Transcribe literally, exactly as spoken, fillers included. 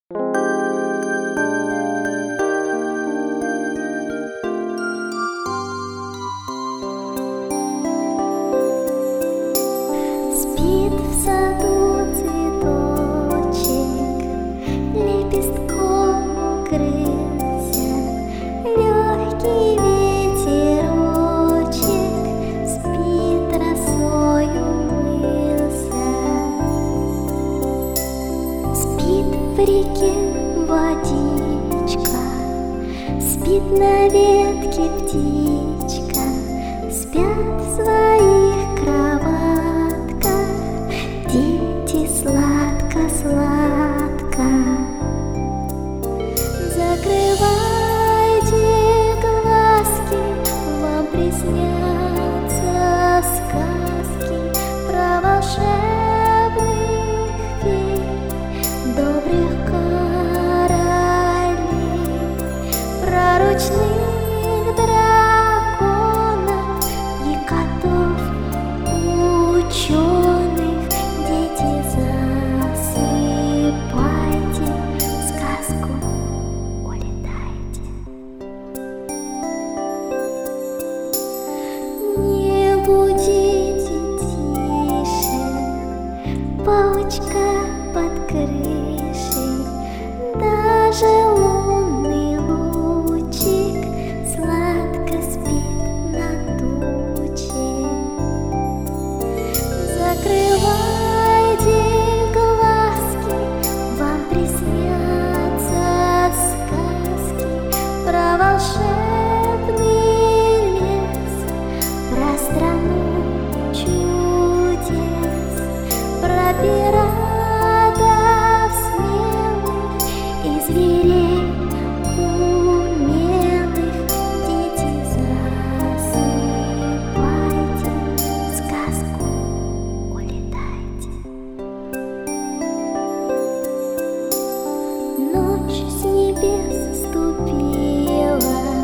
Спит в саду цветочек, лепестком укрылся, легкий ветерочек, спит, росою умылся. Спит в реке водичка, спит на ветке птичка, спят в своих кроватках дети сладко-сладко. Закрывайте глазки, вам приснятся сказки про волшебных фей, добрых королей, про ручных драконов и котов ученых. Дети, засыпайте, в сказку улетайте. Не будите тише, паучка под крышей, даже лунный лучик сладко спит на туче. Закрывайте глазки, вам приснятся сказки про волшебный лес, про страну чудес, про пиратов смелых и зверей умелых. Дети, засыпайте, в сказку улетайте. Ночь с небес ступила,